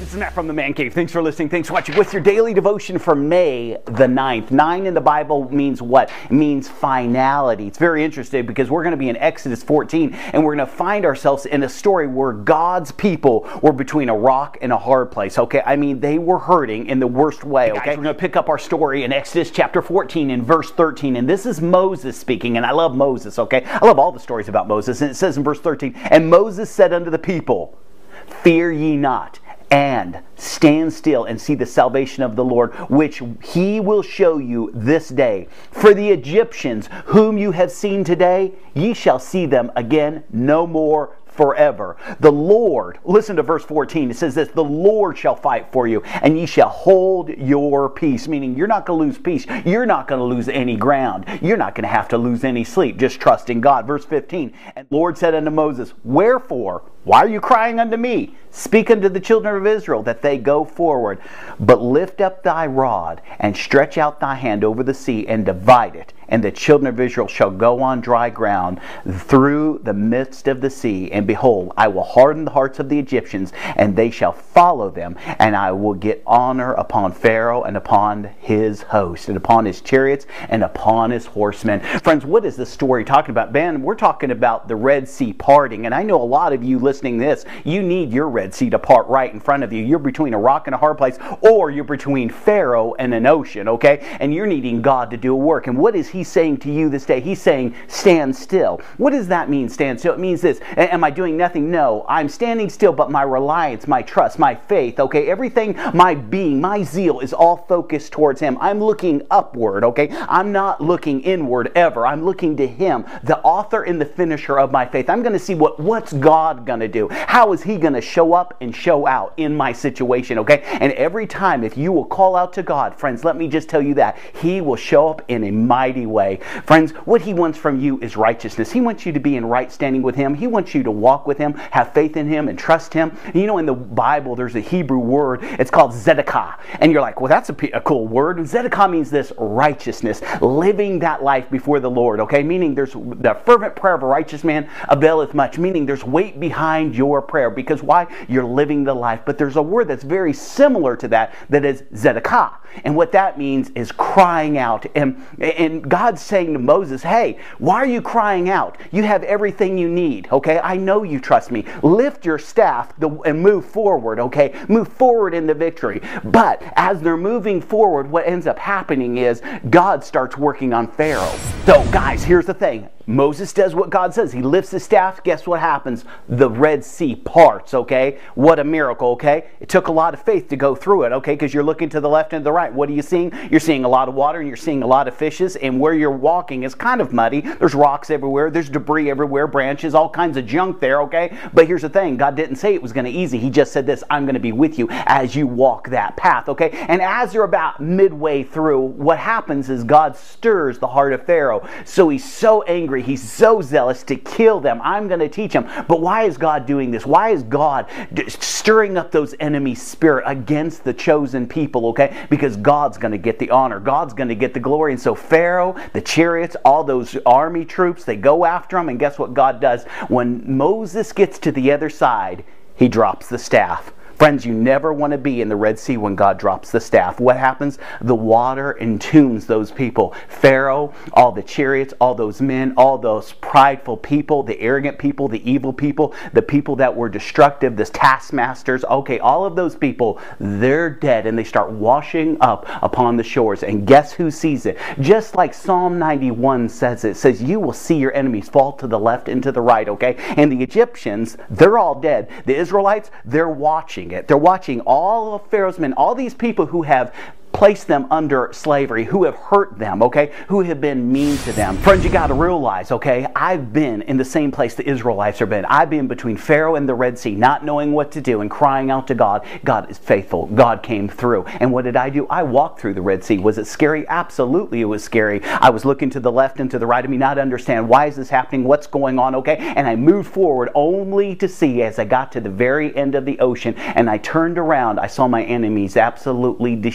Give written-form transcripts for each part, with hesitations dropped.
This is Matt from the Man Cave. Thanks for listening. Thanks for watching. With your daily devotion for May the 9th. 9 in the Bible means what? It means finality. It's very interesting because we're going to be in Exodus 14 and we're going to find ourselves in a story where God's people were between a rock and a hard place. Okay, I mean, they were hurting in the worst way. Okay, guys, we're going to pick up our story in Exodus chapter 14 and verse 13. And this is Moses speaking. And I love Moses, okay? I love all the stories about Moses. And it says in verse 13, "And Moses said unto the people, Fear ye not, and stand still and see the salvation of the Lord, which he will show you this day. For the Egyptians whom you have seen today, ye shall see them again no more forever. The Lord," listen to verse 14, it says this, "the Lord shall fight for you, and ye shall hold your peace," meaning you're not going to lose peace. You're not going to lose any ground. You're not going to have to lose any sleep. Just trust in God. Verse 15, "And the Lord said unto Moses, Wherefore, why are you crying unto me? Speak unto the children of Israel that they go forward. But lift up thy rod, and stretch out thy hand over the sea, and divide it. And the children of Israel shall go on dry ground through the midst of the sea. And behold, I will harden the hearts of the Egyptians, and they shall follow them. And I will get honor upon Pharaoh and upon his host, and upon his chariots, and upon his horsemen." Friends, what is this story talking about? Ben, we're talking about the Red Sea parting. And I know a lot of you listening to this, you need your Red Sea to part right in front of you. You're between a rock and a hard place, or you're between Pharaoh and an ocean, okay? And you're needing God to do a work. And what is He saying to you this day? He's saying, stand still. What does that mean, stand still? It means this. Am I doing nothing? No. I'm standing still, but my reliance, my trust, my faith, okay? Everything, my being, my zeal is all focused towards Him. I'm looking upward, okay? I'm not looking inward ever. I'm looking to Him, the author and the finisher of my faith. I'm going to see what's God going to do. How is He going to show up and show out in my situation, okay? And every time, if you will call out to God, friends, let me just tell you that He will show up in a mighty way. Friends, what He wants from you is righteousness. He wants you to be in right standing with Him. He wants you to walk with Him, have faith in Him, and trust Him. You know, in the Bible, there's a Hebrew word. It's called Zedekah. And you're like, well, that's a cool word. Zedekah means this: righteousness, living that life before the Lord, okay? Meaning there's the fervent prayer of a righteous man availeth much, meaning there's weight behind your prayer. Because why? You're living the life. But there's a word that's very similar to that is Zedekah. And what that means is crying out. And God's saying to Moses, hey, why are you crying out? You have everything you need, okay? I know you trust me. Lift your staff and move forward, okay? Move forward in the victory. But as they're moving forward, what ends up happening is God starts working on Pharaoh. So guys, here's the thing. Moses does what God says. He lifts his staff. Guess what happens? The Red Sea parts, okay? What a miracle, okay? It took a lot of faith to go through it, okay? Because you're looking to the left and the right. What are you seeing? You're seeing a lot of water and you're seeing a lot of fishes. And where you're walking is kind of muddy. There's rocks everywhere. There's debris everywhere, branches, all kinds of junk there, okay? But here's the thing. God didn't say it was going to be easy. He just said this: I'm going to be with you as you walk that path, okay? And as you're about midway through, what happens is God stirs the heart of Pharaoh. So he's so angry. He's so zealous to kill them. I'm going to teach him. But why is God doing this? Why is God stirring up those enemies' spirit against the chosen people, okay? Because God's going to get the honor. God's going to get the glory. And so Pharaoh, the chariots, all those army troops, they go after him. And guess what God does? When Moses gets to the other side, he drops the staff. Friends, you never want to be in the Red Sea when God drops the staff. What happens? The water entombs those people. Pharaoh, all the chariots, all those men, all those prideful people, the arrogant people, the evil people, the people that were destructive, the taskmasters, okay, all of those people, they're dead, and they start washing up upon the shores. And guess who sees it? Just like Psalm 91 says, it says, you will see your enemies fall to the left and to the right, okay? And the Egyptians, they're all dead. The Israelites, they're watching it. They're watching all of Pharaoh's men, all these people who have place them under slavery, who have hurt them, okay, who have been mean to them. Friends, you got to realize, okay, I've been in the same place the Israelites have been. I've been between Pharaoh and the Red Sea, not knowing what to do and crying out to God. God is faithful. God came through. And what did I do? I walked through the Red Sea. Was it scary? Absolutely, it was scary. I was looking to the left and to the right of me, not understand why is this happening, what's going on, okay? And I moved forward only to see, as I got to the very end of the ocean and I turned around, I saw my enemies absolutely destroyed.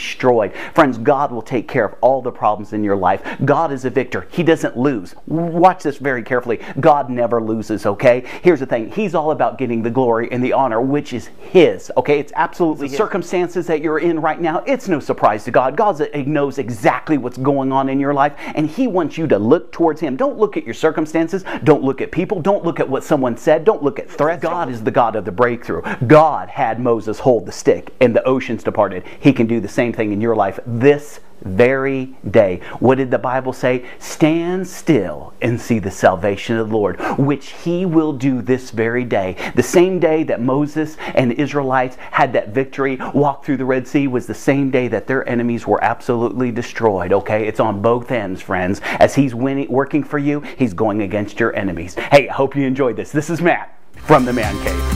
destroyed. Friends, God will take care of all the problems in your life. God is a victor. He doesn't lose. Watch this very carefully. God never loses, okay? Here's the thing. He's all about getting the glory and the honor, which is His, okay? It's absolutely His. Circumstances that you're in right now, it's no surprise to God. God knows exactly what's going on in your life, and He wants you to look towards Him. Don't look at your circumstances. Don't look at people. Don't look at what someone said. Don't look at threats. God is the God of the breakthrough. God had Moses hold the stick, and the oceans departed. He can do the same thing in your life this very day. What did the Bible say? Stand still and see the salvation of the Lord, which He will do this very day. The same day that Moses and the Israelites had that victory, walked through the Red Sea, was the same day that their enemies were absolutely destroyed. Okay, it's on both ends, friends. As He's working for you, He's going against your enemies. Hey, I hope you enjoyed this. This is Matt from the Man Cave.